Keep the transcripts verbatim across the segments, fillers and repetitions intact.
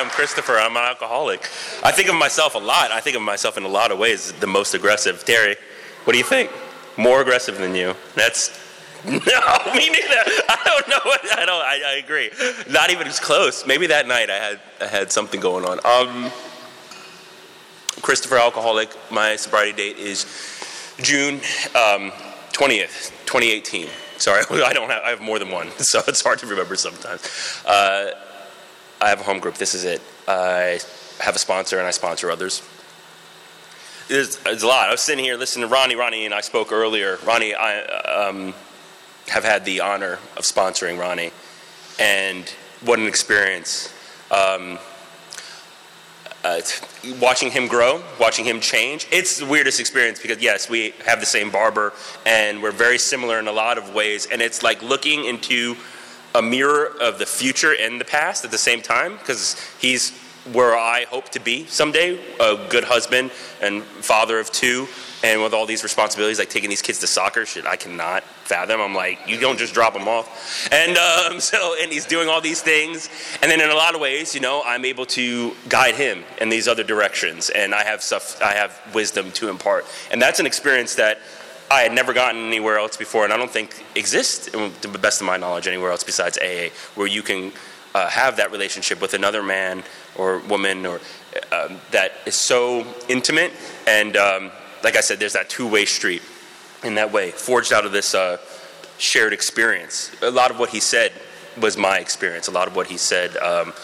I'm Christopher. I'm an alcoholic. I think of myself a lot. I think of myself in a lot of ways the most aggressive. Terry, what do you think? More aggressive than you. That's no, me neither. I don't know. What, I don't. I, I agree. Not even as close. Maybe that night I had I had something going on. Um, Christopher, alcoholic. My sobriety date is June um, twentieth, twenty eighteen. Sorry, I don't have. I have more than one, so it's hard to remember sometimes. Uh, I have a home group. This is it. I have a sponsor, and I sponsor others. There's, there's a lot. I was sitting here listening to Ronnie. Ronnie and I spoke earlier. Ronnie, I um, have had the honor of sponsoring Ronnie, and what an experience. Um, uh, watching him grow, watching him change. It's the weirdest experience because, yes, we have the same barber, and we're very similar in a lot of ways, and it's like looking into a mirror of the future and the past at the same time, because he's where I hope to be someday, a good husband and father of two, and with all these responsibilities, like taking these kids to soccer, shit I cannot fathom. I'm like, you don't just drop them off. And um, so, and he's doing all these things, and then in a lot of ways, you know, I'm able to guide him in these other directions, and I have stuff, I have wisdom to impart. And that's an experience that I had never gotten anywhere else before, and I don't think exists, to the best of my knowledge, anywhere else besides A A, where you can uh, have that relationship with another man or woman or um, that is so intimate. And um, like I said, there's that two-way street in that way, forged out of this uh, shared experience. A lot of what he said was my experience. A lot of what he said um,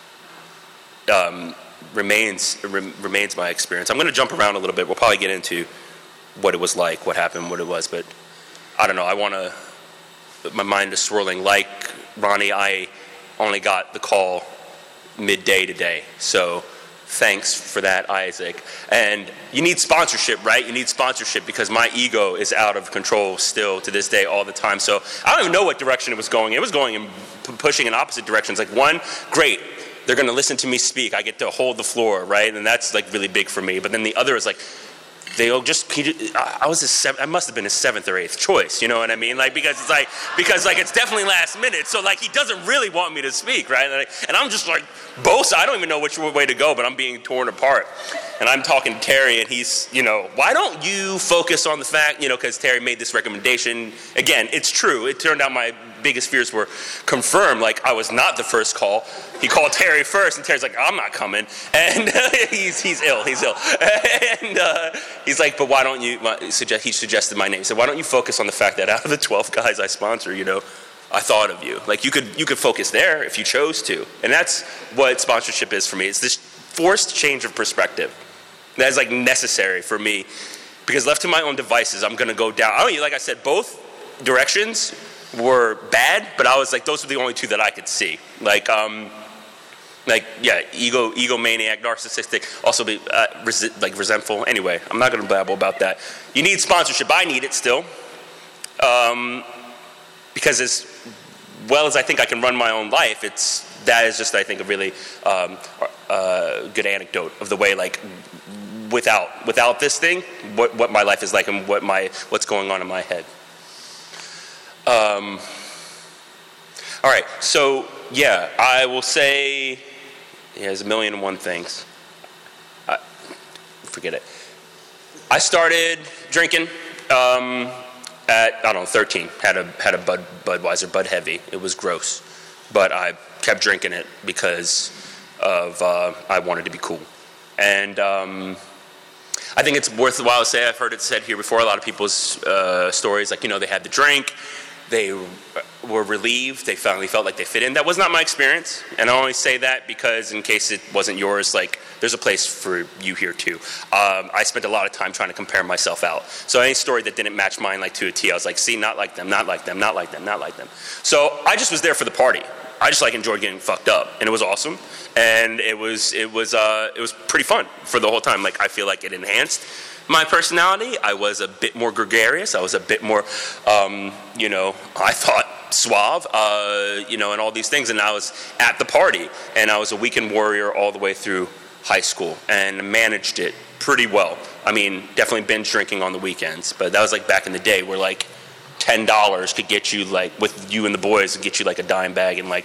um, remains re- remains my experience. I'm going to jump around a little bit. We'll probably get into what it was like, what happened, what it was, but I don't know. I want to, my mind is swirling. Like Ronnie, I only got the call midday today, so thanks for that, Isaac. And you need sponsorship, right? You need sponsorship because my ego is out of control still to this day all the time. So I don't even know what direction it was going. It was going in pushing in opposite directions. Like one, great, they're going to listen to me speak. I get to hold the floor, right? And that's like really big for me. But then the other is like, they'll just, I was his seventh, I must have been his seventh or eighth choice, you know what I mean? Like, because it's like, because like it's definitely last minute, so like he doesn't really want me to speak, right? And, like, and I'm just like, both, I don't even know which way to go, but I'm being torn apart. And I'm talking to Terry, and he's, you know, why don't you focus on the fact, you know, because Terry made this recommendation. Again, it's true. It turned out my biggest fears were confirmed. Like, I was not the first call. He called Terry first, and Terry's like, I'm not coming. And uh, he's he's ill. He's ill. And uh, he's like, but why don't you, he suggested my name. He said, why don't you focus on the fact that out of the twelve guys I sponsor, you know, I thought of you. Like, you could you could focus there if you chose to. And that's what sponsorship is for me. It's this forced change of perspective that is, like, necessary for me. Because left to my own devices, I'm going to go down. I don't, like I said, both directions were bad, but I was like, those were the only two that I could see. Like, um, like yeah, ego, egomaniac, narcissistic, also be uh, resi- like resentful. Anyway, I'm not going to babble about that. You need sponsorship. I need it still, um, because as well as I think I can run my own life, it's that is just I think a really um, uh, good anecdote of the way like without without this thing, what what my life is like and what my what's going on in my head. Um, all right, so yeah, I will say yeah, there's a million and one things. I, forget it. I started drinking um, at I don't know thirteen. Had a had a Bud Budweiser Bud Heavy. It was gross, but I kept drinking it because of uh, I wanted to be cool. And um, I think it's worthwhile to say. I've heard it said here before. A lot of people's uh, stories, like you know, they had the drink. They were relieved. They finally felt like they fit in. That was not my experience. And I only say that because in case it wasn't yours, like there's a place for you here too. Um, I spent a lot of time trying to compare myself out. So any story that didn't match mine like to a T, I was like, see, not like them, not like them, not like them, not like them. So I just was there for the party. I just like enjoyed getting fucked up. And it was awesome. And it was, it was, uh, it was pretty fun for the whole time. Like I feel like it enhanced my personality. I was a bit more gregarious. I was a bit more, um, you know, I thought suave, uh, you know, and all these things. And I was at the party, and I was a weekend warrior all the way through high school and managed it pretty well. I mean, definitely binge drinking on the weekends, but that was like back in the day where like ten dollars could get you like, with you and the boys, get you like a dime bag and like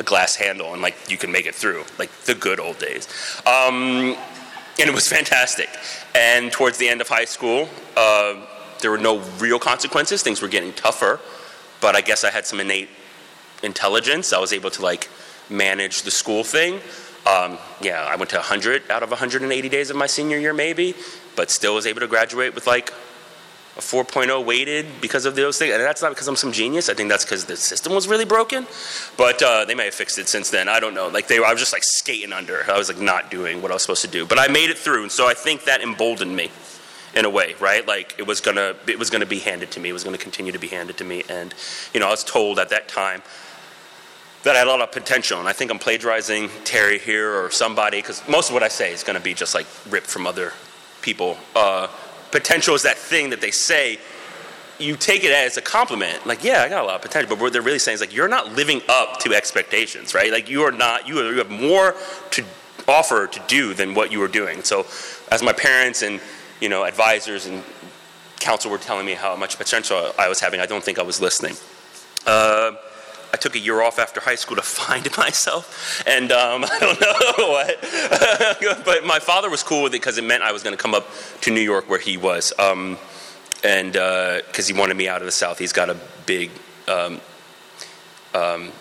a glass handle, and like you can make it through, like the good old days. Um, and it was fantastic. And towards the end of high school, uh, there were no real consequences. Things were getting tougher, but I guess I had some innate intelligence. I was able to like manage the school thing. Um, yeah, I went to one hundred out of one hundred eighty days of my senior year, maybe, but still was able to graduate with like a four point oh weighted because of those things. And that's not because I'm some genius. I think that's because the system was really broken. But uh, they may have fixed it since then. I don't know. Like they, I was just like skating under. I was like not doing what I was supposed to do. But I made it through, and so I think that emboldened me in a way, right? Like it was gonna, it was gonna be handed to me. It was gonna continue to be handed to me. And you know, I was told at that time that I had a lot of potential, and I think I'm plagiarizing Terry here or somebody, because most of what I say is going to be just like ripped from other people. Uh, potential is that thing that they say, you take it as a compliment, like, yeah, I got a lot of potential, but what they're really saying is like, you're not living up to expectations, right? Like you are not, you, are, you have more to offer to do than what you are doing. So as my parents and, you know, advisors and counsel were telling me how much potential I was having, I don't think I was listening. Uh, I took a year off after high school to find myself, and um, I don't know what, but my father was cool with it because it meant I was going to come up to New York where he was, um, and because uh, he wanted me out of the South. He's got a big, um, um,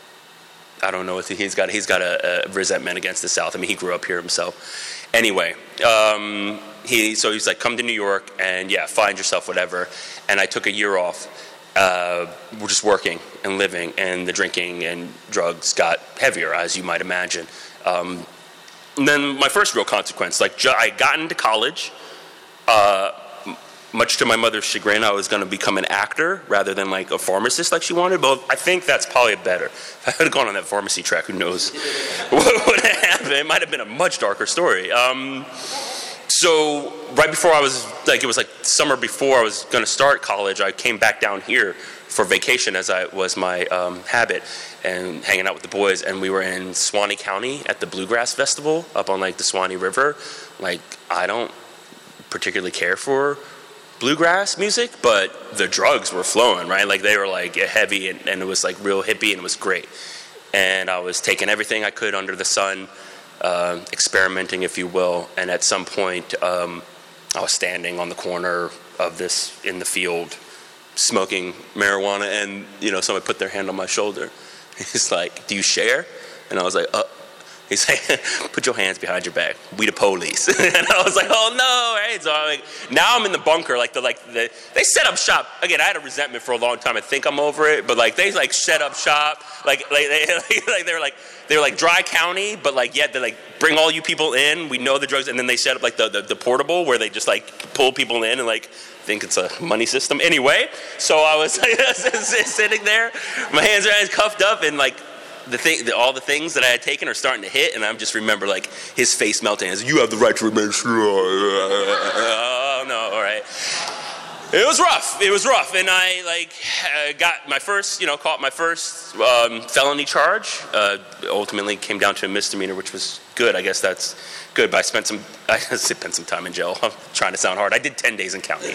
I don't know what he's got. He's got a, a resentment against the South. I mean, he grew up here himself. Anyway, um, he so he's like, come to New York and yeah, find yourself, whatever. And I took a year off. Uh, we're just working and living, and the drinking and drugs got heavier, as you might imagine. Um, and then my first real consequence, like ju- I got into college. Uh, m- much to my mother's chagrin, I was going to become an actor rather than like a pharmacist like she wanted. But I think that's probably better. If I had gone on that pharmacy track, who knows what would have happened? It might have been a much darker story. Um, So right before I was, like it was like summer before I was going to start college, I came back down here for vacation as I was my um, habit, and hanging out with the boys, and we were in Suwannee County at the Bluegrass Festival up on like the Suwannee River. Like I don't particularly care for bluegrass music, but the drugs were flowing, right? Like they were like heavy, and, and it was like real hippie, and it was great. And I was taking everything I could under the sun, Uh, experimenting, if you will, and at some point um, I was standing on the corner of this in the field smoking marijuana, and you know someone put their hand on my shoulder. He's like, do you share? And I was like, uh he's like, put your hands behind your back, we the police. And I was like, oh no, right? So I'm like, now I'm in the bunker, like the like the they set up shop again. I had a resentment for a long time. I think I'm over it, but like they like set up shop, like like they like they were like they were like Dry County, but like yeah, they like bring all you people in. We know the drugs, and then they set up like the the, the portable where they just like pull people in and like think it's a money system. Anyway, so I was like, sitting there, my hands are cuffed up, and like. The thing, the, all the things that I had taken are starting to hit, and I just remember like his face melting as you have the right to remain. Oh no! All right. It was rough. It was rough, and I like uh, got my first, you know, caught my first um, felony charge. Uh, ultimately, came down to a misdemeanor, which was good. I guess that's good. But I spent some, I spent some time in jail. I'm trying to sound hard. I did ten days in county.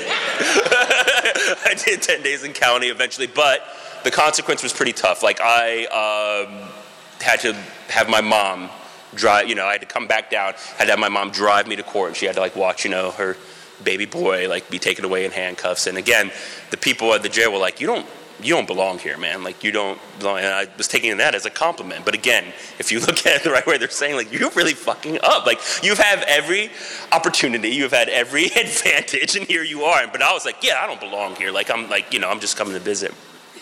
I did ten days in county eventually, but. The consequence was pretty tough. Like I um, had to have my mom drive, you know, I had to come back down, had to have my mom drive me to court, and she had to like watch, you know, her baby boy like be taken away in handcuffs. And again, the people at the jail were like, you don't, you don't belong here, man. Like you don't belong. And I was taking that as a compliment. But again, if you look at it the right way, they're saying like, you're really fucking up. Like you've had every opportunity, you've had every advantage, and here you are. But I was like, yeah, I don't belong here. Like I'm like, you know, I'm just coming to visit.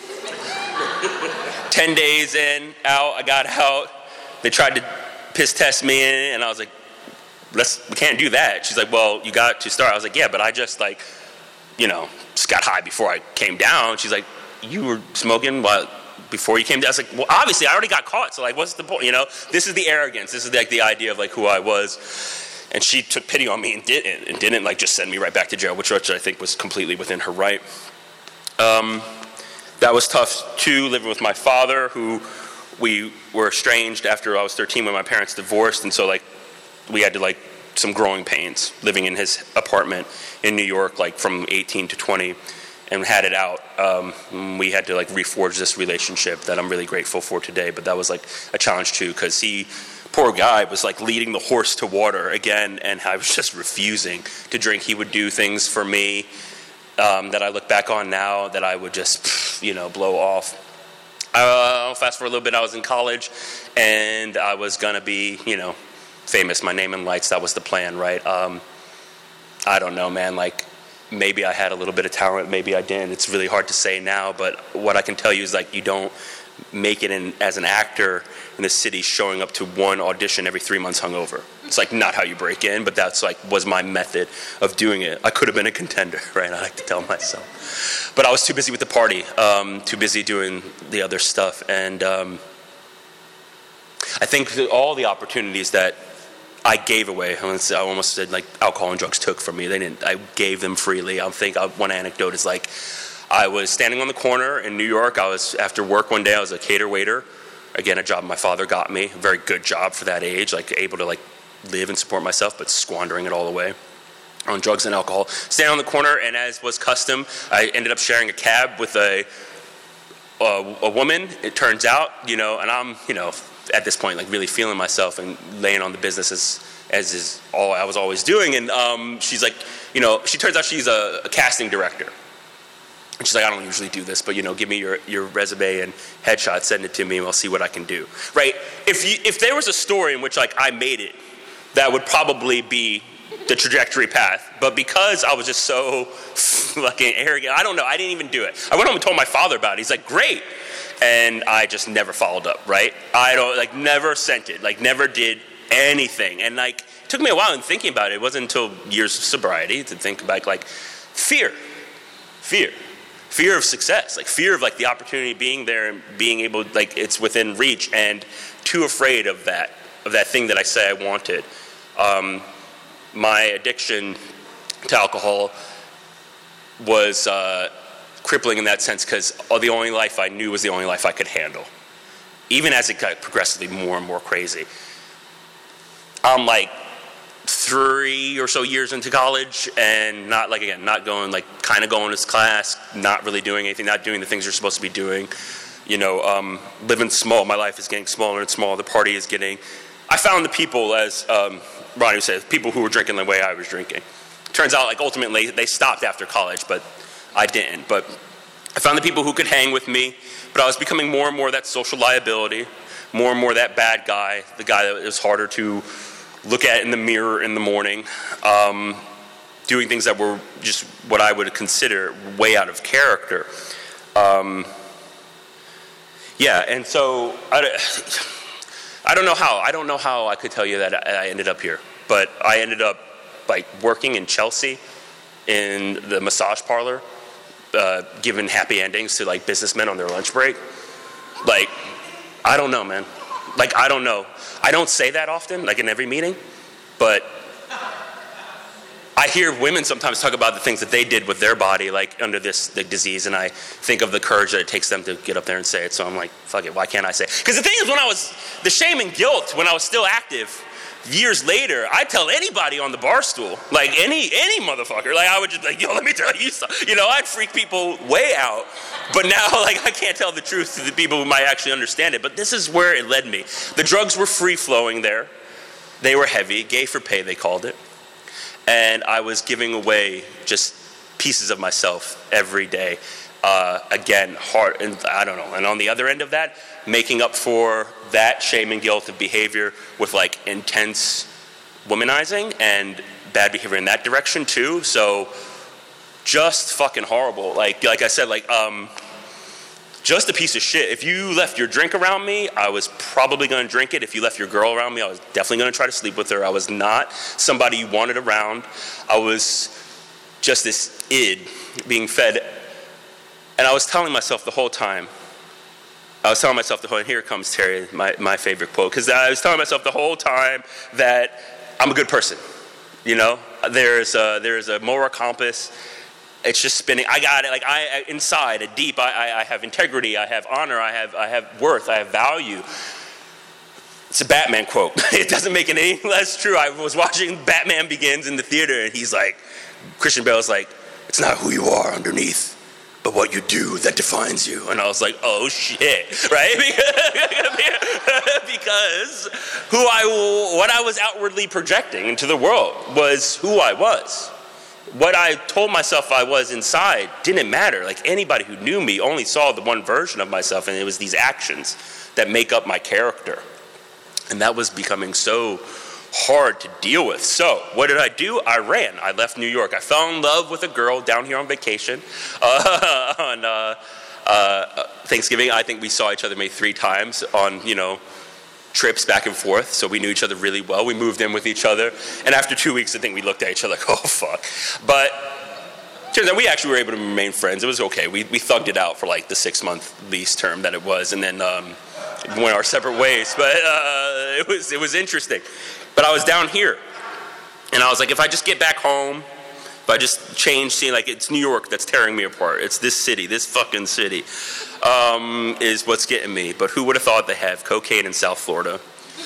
Ten days in, out, I got out. They tried to piss test me in, and I was like, "Let's, we can't do that." She's like, "Well, you got to start." I was like, "Yeah, but I just like, you know, just got high before I came down." She's like, "You were smoking while before you came down?" I was like, "Well, obviously, I already got caught. So like, what's the point? You know, this is the arrogance. This is like the idea of like who I was." And she took pity on me and didn't, and didn't like just send me right back to jail, which, which I think was completely within her right. Um. That was tough, too, living with my father, who we were estranged after I was thirteen when my parents divorced. And so, like, we had to, like, some growing pains living in his apartment in New York, like, from eighteen to twenty. and had it out. Um, we had to like reforge this relationship that I'm really grateful for today. But that was like a challenge too, because he, poor guy, was like leading the horse to water again, and I was just refusing to drink. He would do things for me um, that I look back on now that I would just, you know, blow off. Uh, fast forward a little bit, I was in college, and I was gonna be, you know, famous. My name in lights. That was the plan, right? Um, I don't know, man. Like, maybe I had a little bit of talent, maybe I didn't. It's really hard to say now, but what I can tell you is like you don't make it in as an actor in the city showing up to one audition every three months hungover. It's like not how you break in, but that's like was my method of doing it. I could have been a contender, right? I like to tell myself. But I was too busy with the party, um, too busy doing the other stuff. And um, I think that all the opportunities that I gave away. I almost said like alcohol and drugs took from me. They didn't. I gave them freely. I think one anecdote is like I was standing on the corner in New York. I was after work one day. I was a cater waiter. Again, a job my father got me. A very good job for that age. Like able to like live and support myself, but squandering it all away on drugs and alcohol. Standing on the corner, and as was custom, I ended up sharing a cab with a a, a woman. It turns out, you know, and I'm, you know, at this point, like really feeling myself and laying on the business as, as is all I was always doing. And um, she's like, you know, she turns out she's a, a casting director. And she's like, I don't usually do this, but, you know, give me your, your resume and headshot, send it to me, and I'll see what I can do. Right? If you, if there was a story in which, like, I made it, that would probably be the trajectory path. But because I was just so fucking arrogant, I don't know, I didn't even do it. I went home and told my father about it. He's like, great. And I just never followed up, right? I don't, like, never sent it, like, never did anything. And, like, it took me a while in thinking about it. It wasn't until years of sobriety to think about, like, fear. Fear. Fear of success. Like, fear of, like, the opportunity being there and being able, like, it's within reach, and too afraid of that, of that thing that I say I wanted. Um, my addiction to alcohol was... Uh, crippling in that sense because the only life I knew was the only life I could handle. Even as it got progressively more and more crazy. I'm like three or so years into college and not like, again, not going, like kind of going to class, not really doing anything, not doing the things you're supposed to be doing. You know, um, living small. My life is getting smaller and smaller. The party is getting... I found the people, as um, Ronnie said, people who were drinking the way I was drinking. Turns out, like, ultimately, they stopped after college, but I didn't, but I found the people who could hang with me, but I was becoming more and more that social liability, more and more that bad guy, the guy that was harder to look at in the mirror in the morning, um, doing things that were just what I would consider way out of character. Um, yeah, and so I, I don't know how. I don't know how I could tell you that I ended up here, but I ended up like working in Chelsea in the massage parlor, Uh, giving happy endings to like businessmen on their lunch break. Like, I don't know, man. Like, I don't know. I don't say that often, like in every meeting, but I hear women sometimes talk about the things that they did with their body, like under this the disease, and I think of the courage that it takes them to get up there and say it. So I'm like, fuck it, why can't I say it? Because the thing is, when I was, the shame and guilt, when I was still active, years later, I'd tell anybody on the bar stool, like any any motherfucker, like I would just like, yo, let me tell you something. You know, I'd freak people way out. But now, like, I can't tell the truth to the people who might actually understand it. But this is where it led me. The drugs were free-flowing there. They were heavy, gay for pay, they called it. And I was giving away just pieces of myself every day. Uh, again, hard, and I don't know. And on the other end of that, making up for that shame and guilt of behavior with like intense womanizing and bad behavior in that direction too. So just fucking horrible. Like, like I said, like, um, just a piece of shit. If you left your drink around me, I was probably going to drink it. If you left your girl around me, I was definitely going to try to sleep with her. I was not somebody you wanted around. I was just this id being fed. And I was telling myself the whole time, I was telling myself the whole, and here comes Terry, my, my favorite quote, because I was telling myself the whole time that I'm a good person, you know? There's a, there's a moral compass. It's just spinning. I got it. Like, I, inside, a deep, I, I, I have integrity, I have honor, I have, I have worth, I have value. It's a Batman quote. It doesn't make it any less true. I was watching Batman Begins in the theater, and he's like, Christian Bale's like, it's not who you are underneath. but what you do that defines you. And I was like, oh shit, right? Because who I, what I was outwardly projecting into the world was who I was. What I told myself I was inside didn't matter. Like, anybody who knew me only saw the one version of myself, and it was these actions that make up my character. And that was becoming so hard to deal with. So what did I do? I ran. I left New York. I fell in love with a girl down here on vacation uh, on uh, uh, Thanksgiving. I think we saw each other maybe three times on, you know, trips back and forth, so we knew each other really well. We moved in with each other, and after two weeks, I think we looked at each other like, oh, fuck. But turns out we actually were able to remain friends. It was okay. We we thugged it out for like the six-month lease term that it was, and then um, went our separate ways. But uh, it was it was interesting. But I was down here, and I was like, if I just get back home, if I just change scene, like, it's New York that's tearing me apart. It's this city, this fucking city. Um, is what's getting me. But who would have thought they have cocaine in South Florida?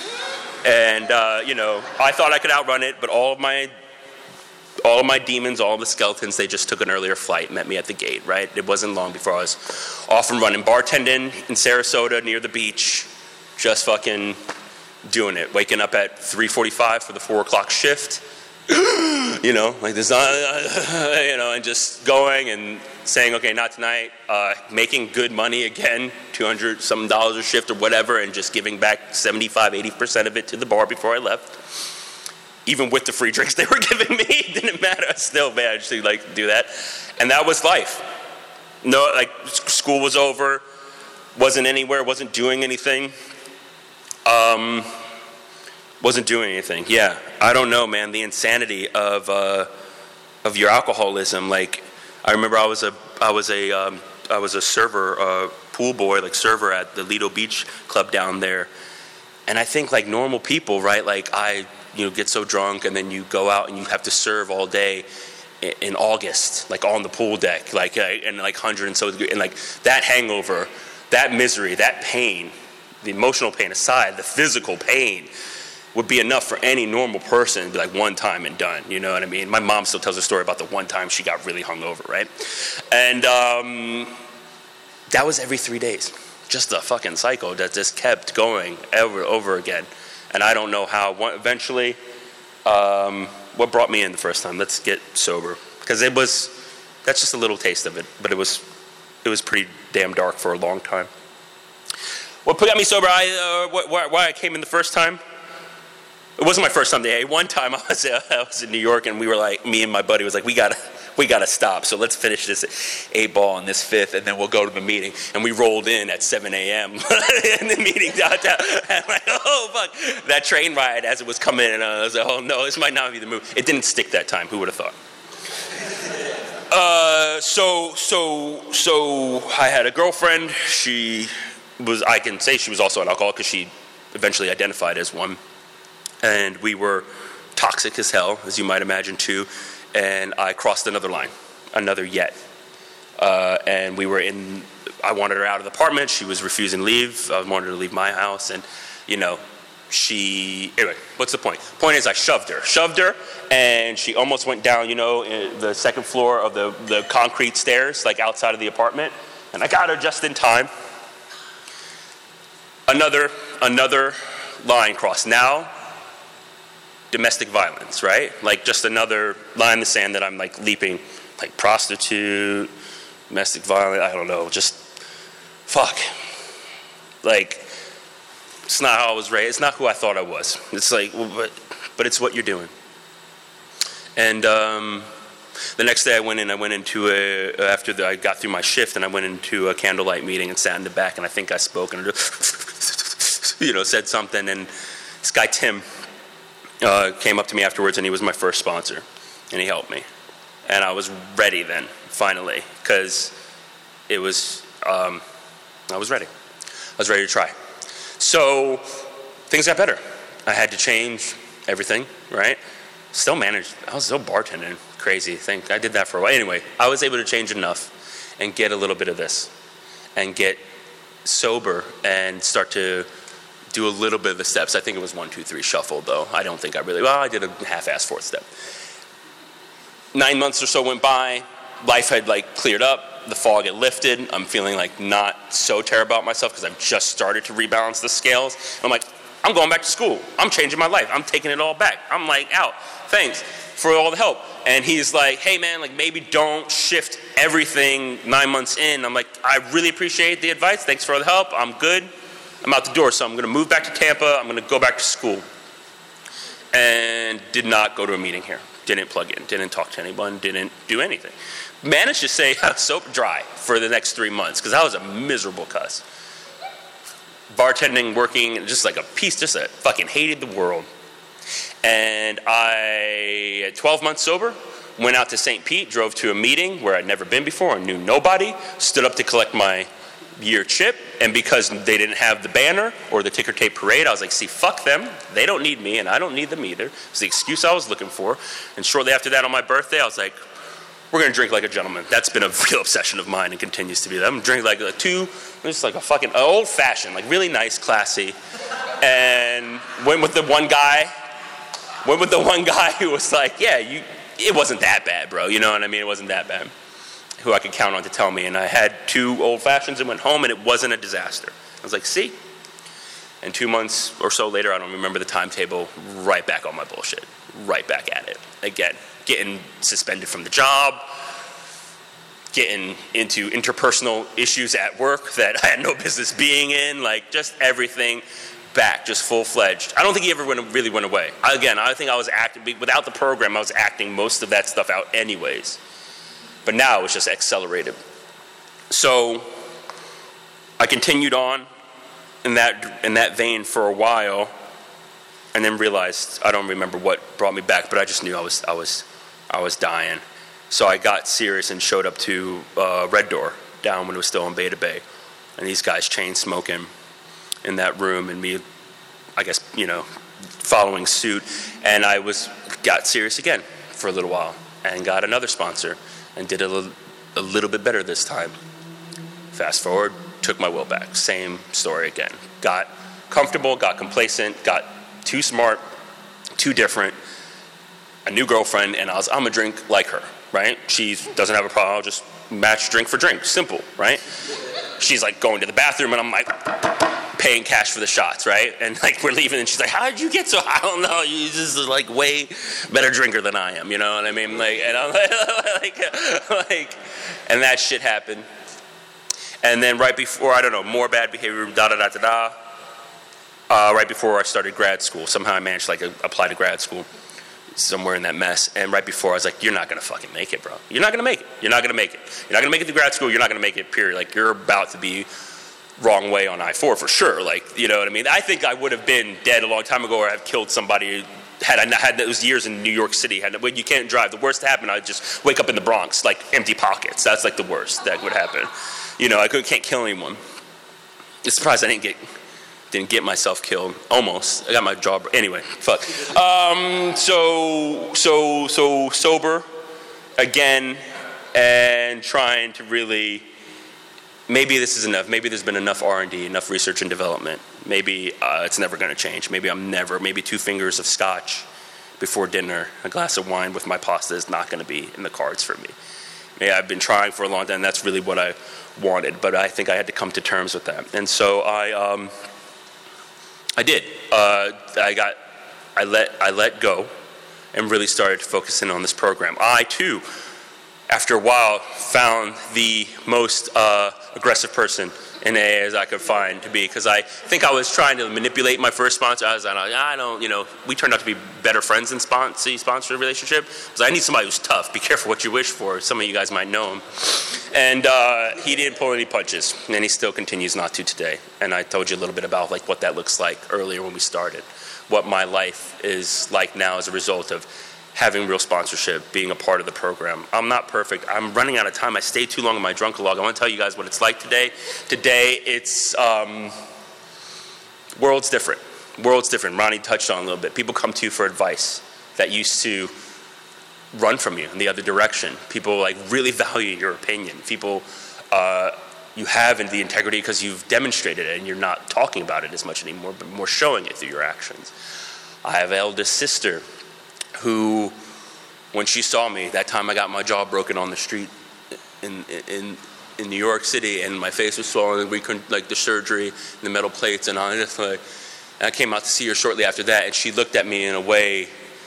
And, uh, you know, I thought I could outrun it, but all of my all of my demons, all of the skeletons, they just took an earlier flight, met me at the gate, right? It wasn't long before I was off and running. Bartending in Sarasota near the beach, just fucking doing it. Waking up at three forty-five for the four o'clock shift. You know, like there's not, uh, you know, and just going and saying, okay, not tonight, uh, making good money again, two hundred some dollars a shift or whatever, and just giving back seventy-five, eighty percent of it to the bar before I left. Even with the free drinks they were giving me, it didn't matter. I still managed to, like, do that. And that was life. No, like, school was over, wasn't anywhere, wasn't doing anything. Um... Wasn't doing anything. Yeah, I don't know, man. The insanity of uh, of your alcoholism. Like, I remember I was a I was a um, I was a server, uh, pool boy, like server at the Lido Beach Club down there. And I think, like normal people, right? Like, I you know get so drunk, and then you go out and you have to serve all day in, in August, like on the pool deck, like uh, and like hundred and so degree, and like that hangover, that misery, that pain, the emotional pain aside, the physical pain would be enough for any normal person to be like one time and done, you know what I mean? My mom still tells a story about the one time she got really hungover, right? And um, that was every three days. Just a fucking cycle that just kept going over and over again. And I don't know how. Eventually, um, what brought me in the first time? Let's get sober. Because it was, that's just a little taste of it, but it was, it was pretty damn dark for a long time. What got me sober, I, uh, why, why I came in the first time? It wasn't my first time there. One time I was, uh, I was in New York, and we were like, me and my buddy was like, we gotta, we gotta stop. So let's finish this eight ball on this fifth, and then we'll go to the meeting. And we rolled in at seven a.m. in the meeting downtown. And I'm like, oh fuck, that train ride as it was coming in, and I was like, oh no, this might not be the move. It didn't stick that time. Who would have thought? Uh, so, so, so I had a girlfriend. She was, I can say she was also an alcoholic because she eventually identified as one. And we were toxic as hell, as you might imagine, too. And I crossed another line, another yet. Uh, and we were in, I wanted her out of the apartment. She was refusing to leave. I wanted her to leave my house. And, you know, she, anyway, what's the point? Point is I shoved her. Shoved her, and she almost went down, you know, in the second floor of the, the concrete stairs, like outside of the apartment. And I got her just in time. Another, another line crossed. Now, domestic violence, right? Like just another line in the sand that I'm like leaping, like prostitute, domestic violence, I don't know, just fuck. Like, it's not how I was raised. It's not who I thought I was. It's like, well, but, but it's what you're doing. And um, the next day I went in, I went into a, after the, I got through my shift, and I went into a candlelight meeting and sat in the back, and I think I spoke and, you know, said something, and this guy, Tim, Uh, came up to me afterwards, and he was my first sponsor, and he helped me. And I was ready then, finally, because it was, um, I was ready. I was ready to try. So things got better. I had to change everything, right? Still managed. I was still bartending. Crazy thing. I did that for a while. Anyway, I was able to change enough and get a little bit of this and get sober and start to do a little bit of the steps. I think it was one, two, three shuffle, though. I don't think I really, well, I did a half-ass fourth step. Nine months or so went by. Life had, like, cleared up. the fog had lifted. I'm feeling like not so terrible about myself because I've just started to rebalance the scales. I'm like, I'm going back to school. I'm changing my life. I'm taking it all back. I'm like, out. Thanks for all the help. And he's like, hey man, like maybe don't shift everything nine months in. I'm like, I really appreciate the advice. Thanks for all the help. I'm good. I'm out the door. So I'm going to move back to Tampa. I'm going to go back to school. And did not go to a meeting here. Didn't plug in. Didn't talk to anyone. Didn't do anything. Managed to stay soap dry for the next three months because I was a miserable cuss. Bartending, working, just like a piece, just a fucking hated the world. And I, at twelve months sober, went out to Saint Pete, drove to a meeting where I'd never been before and knew nobody, stood up to collect my year chip, and because they didn't have the banner or the ticker tape parade, I was like, see, fuck them. They don't need me, and I don't need them either. It's the excuse I was looking for. And shortly after that, on my birthday, I was like, we're going to drink like a gentleman. That's been a real obsession of mine and continues to be that. I'm drinking like a two, just like a fucking old-fashioned, like really nice, classy. And went with the one guy, went with the one guy who was like, yeah, you, it wasn't that bad, bro. You know what I mean? It wasn't that bad. Who I could count on to tell me. And I had two old fashions and went home, and it wasn't a disaster. I was like, see? And two months or so later, I don't remember the timetable, right back on my bullshit. Right back at it. Again, getting suspended from the job, getting into interpersonal issues at work that I had no business being in, like just everything back, just full-fledged. I don't think he ever went, really went away. Again, I think I was acting, without the program, I was acting most of that stuff out anyways. But now it's just accelerated. So I continued on in that in that vein for a while, and then realized I don't remember what brought me back, but I just knew I was I was I was dying. So I got serious and showed up to uh, Red Door down when it was still in Beta Bay, and these guys chain smoking in that room, and me, I guess you know, following suit, and I was got serious again for a little while, and got another sponsor. And did a little, a little bit better this time. Fast forward, took my will back. Same story again. Got comfortable, got complacent, got too smart, too different. A new girlfriend, and I was, I'm gonna drink like her, right? She doesn't have a problem, I'll just match drink for drink. Simple, right? She's like going to the bathroom, and I'm like paying cash for the shots, right? And like we're leaving, and she's like, how did you get so, I don't know, you just like way better drinker than I am, you know what I mean? Like, and I'm like, like, like, and that shit happened. And then right before, I don't know, more bad behavior, da da da da da. Uh, right before I started grad school, somehow I managed to like apply to grad school somewhere in that mess. And right before, I was like, you're not gonna fucking make it, bro. You're not gonna make it. You're not gonna make it. You're not gonna make it to grad school. You're not gonna make it, period. Like, you're about to be wrong way on I four for sure. Like, you know what I mean? I think I would have been dead a long time ago, or have killed somebody had I not had those years in New York City. Had when you can't drive, the worst happened, I'd just wake up in the Bronx, like empty pockets. That's like the worst that would happen. You know, I couldn't, can't kill anyone. I'm surprised I didn't get didn't get myself killed. Almost. I got my jaw. Anyway, fuck. Um, so so so sober again, and trying to really. Maybe this is enough. Maybe there's been enough R and D, enough research and development. Maybe uh, it's never going to change. Maybe I'm never, maybe two fingers of scotch before dinner, a glass of wine with my pasta is not going to be in the cards for me. Maybe I've been trying for a long time, and that's really what I wanted, but I think I had to come to terms with that. And so I um, I did. Uh, I got, I let, I let go and really started focusing on this program. I, too, after a while, found the most uh, aggressive person in A A as I could find to be, because I think I was trying to manipulate my first sponsor. I was like, I don't, you know, we turned out to be better friends in sponsor, sponsor relationship. Because I need somebody who's tough. Be careful what you wish for. Some of you guys might know him. And uh, he didn't pull any punches, and he still continues not to today. And I told you a little bit about like what that looks like earlier when we started, what my life is like now as a result of having real sponsorship, being a part of the program. I'm not perfect. I'm running out of time. I stayed too long in my drunkalog. I want to tell you guys what it's like today. Today, it's, um, world's different. World's different. Ronnie touched on it a little bit. People come to you for advice that used to run from you in the other direction. People like really value your opinion. People, uh, you have in the integrity because you've demonstrated it and you're not talking about it as much anymore, but more showing it through your actions. I have an eldest sister who, when she saw me, that time I got my jaw broken on the street in in in New York City, and my face was swollen. We couldn't, like, the surgery, the metal plates, and all. And it's like, and I came out to see her shortly after that, and she looked at me in a way.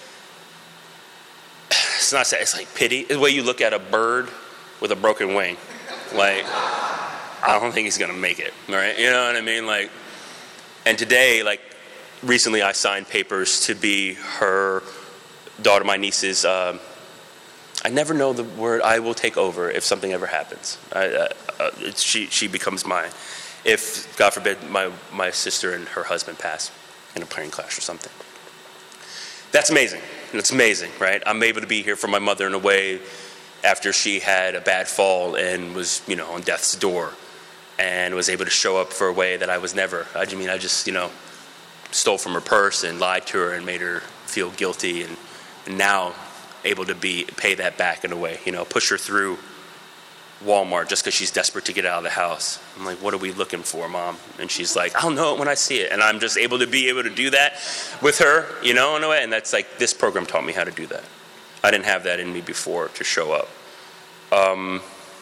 It's not sad. It's like pity. It's the way you look at a bird with a broken wing. Like, I don't think he's gonna make it. Right? You know what I mean? Like, and today, like, recently, I signed papers to be her daughter, my niece's. Um, I never know the word. I will take over if something ever happens. I, uh, uh, it's, she she becomes my. If God forbid my my sister and her husband pass in a plane crash or something. That's amazing. It's amazing, right? I'm able to be here for my mother in a way after she had a bad fall and was, you know, on death's door, and was able to show up for a way that I was never. I mean, I just, you know, stole from her purse and lied to her and made her feel guilty, and, and now able to be pay that back in a way, you know, push her through Walmart just because she's desperate to get out of the house. I'm like, what are we looking for, Mom? And she's like, I'll know it when I see it. And I'm just able to be able to do that with her, you know, in a way. And that's like, this program taught me how to do that. I didn't have that in me before to show up. Um,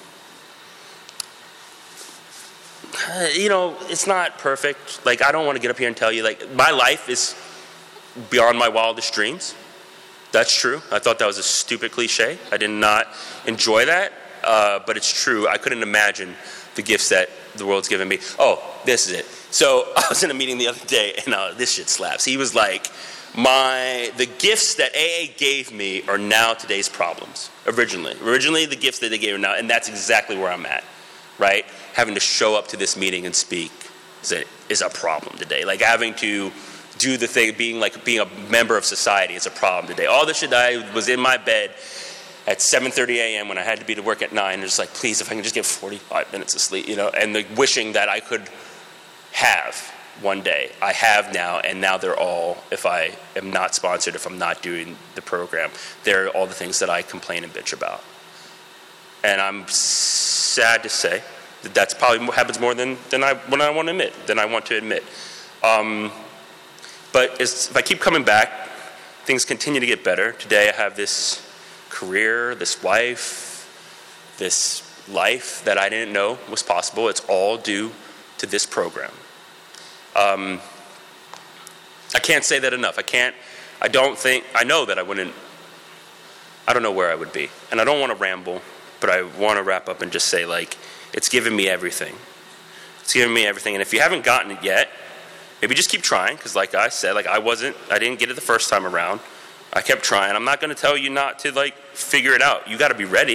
you know, it's not perfect. Like, I don't want to get up here and tell you, like, my life is beyond my wildest dreams. That's true. I thought that was a stupid cliche. I did not enjoy that. Uh, but it's true. I couldn't imagine the gifts that the world's given me. Oh, this is it. So I was in a meeting the other day, and uh, this shit slaps. He was like, "My the gifts that A A gave me are now today's problems. Originally, originally the gifts that they gave me now, and that's exactly where I'm at. Right, having to show up to this meeting and speak is a, is a problem today. Like having to do the thing, being like being a member of society is a problem today. All the shit that I was in my bed at seven thirty a.m. when I had to be to work at nine, just like, please, if I can just get forty-five minutes of sleep, you know, and the wishing that I could have one day. I have now, and now they're all, if I am not sponsored, if I'm not doing the program, they're all the things that I complain and bitch about. And I'm sad to say that that's probably happens more than, than I when I want to admit, than I want to admit. Um, but as, if I keep coming back, things continue to get better. Today I have this career, this wife, this life that I didn't know was possible. It's all due to this program. Um, I can't say that enough. I can't, I don't think, I know that I wouldn't, I don't know where I would be. And I don't want to ramble, but I want to wrap up and just say, like, it's given me everything. It's given me everything. And if you haven't gotten it yet, maybe just keep trying, because like I said, like I wasn't, I didn't get it the first time around. I kept trying. I'm not going to tell you not to, like, figure it out. You got to be ready.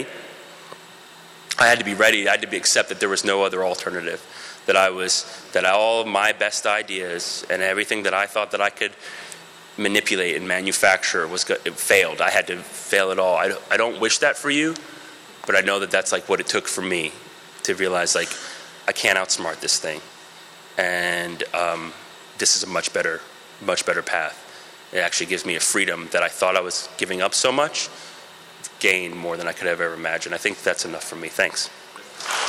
I had to be ready. I had to be accept that there was no other alternative. That I was, that all of my best ideas and everything that I thought that I could manipulate and manufacture was it failed. I had to fail it all. I, I don't wish that for you, but I know that that's like what it took for me to realize, like, I can't outsmart this thing, and um, this is a much better, much better path. It actually gives me a freedom that I thought I was giving up so much, gained more than I could have ever imagined. I think that's enough for me. Thanks.